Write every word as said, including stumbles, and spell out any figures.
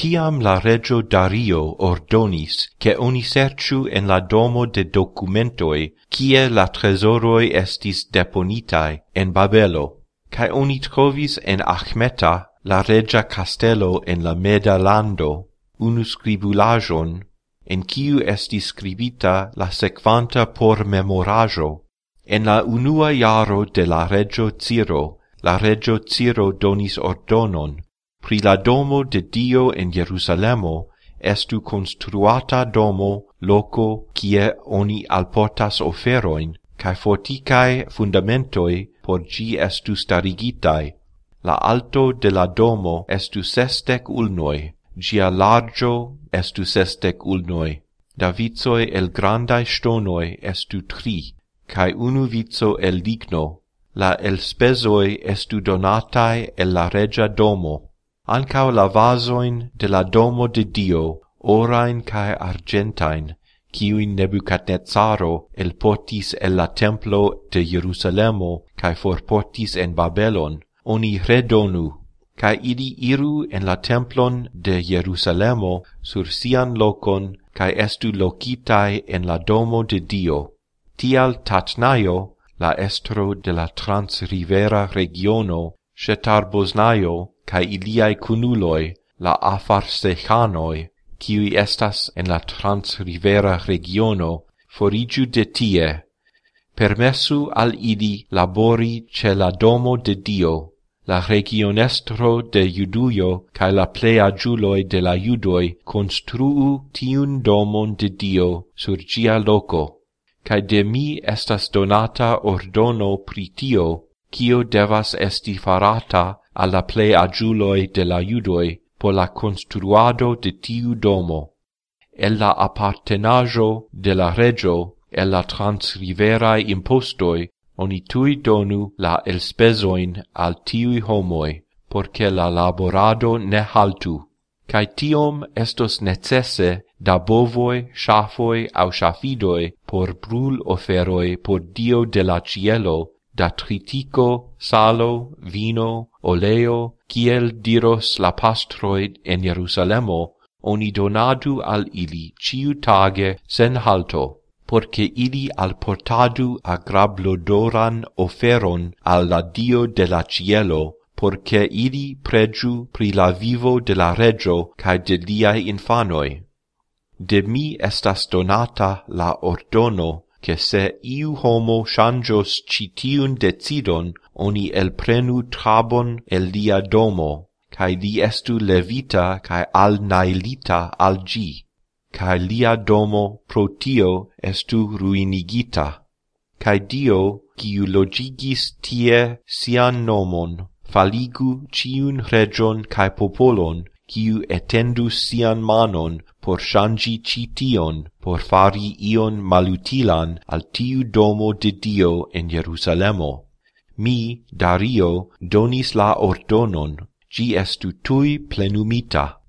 Tiam la regio Dario ordonis che oni serciu en la domo de documentoi, kie la tresoroi estis deponitai en Babelo, cae oni trovis en Achmeta la regia castello en la Meda lando, unu scribulajon, en kiu estis scribita la sequanta por memorajo. En la unua jaro de la regio Ciro, la regio Ciro donis ordonon, pri la domo de Dio en Jerusalemo estu construata domo loco kie oni alportas oferoin, cae forticae fundamentoi por gi estu starigitai. La alto de la domo estu sestec ulnoi, gia largo estu sestec ulnoi. Da vicoi el grandai stonoi estu tri, cae unu vizo el ligno. La elspezoi estu donatai el la regia domo. Ancao la vasoin de la domo de Dio, orain cae argentain, quiuin Nebuchadnezzaro elportis el la templo de Jerusalemo cae forportis en Babelon, oni redonu, cae idi iru en la templon de Jerusalemo sur sian locon cae estu locitai en la domo de Dio. Tial Tatnaio, la estro de la transrivera regiono, Shetarbosnaio, cae iliae cunuloi, la Afarsechanoi, quiui estas en la transrivera regiono, forigiu de tie, permessu al ili labori ce la domo de Dio, la regionestro de Juduio cae la pleagiuloi de la Judoi construu tiun domon de Dio sur gia loco, cae de mi estas donata ordono pri tio, cio devas esti farata alla pleagiuloi de la Judoi por la construado de tiu domo. El la appartenajo de la regio, el la transriverae impostoi, oni tui donu la elspezoin al tiui homoi, porce la laborado ne haltu, cae tiom estos necesse da bovoi, shafoi au shafidoi por brul oferoi por Dio de la cielo, da tritico, salo, vino, oleo, kiel diros la pastroi en Jerusalemo, oni donadu al ili ciu tage sen halto, porce ili alportadu agrablodoran oferon al la Dio de la cielo, porce ili pregiu pri la vivo de la regio cae de liae infanoi. De mi estas donata la ordono, che se iu homo changios citiun decidon, oni elprenu trabon el lia domo, cae li estu levita cae alnailita al gi, cae lia domo pro tio estu ruinigita. Cae Dio, quiu logigis tie sian nomon, faligu ciun region cae popolon, quiu etendus sian manon por changi cition, por fari ion malutilan al tiu domo de Dio en Jerusalemo. Mi, Dario, donis la ordonon, gi estu tui plenumita.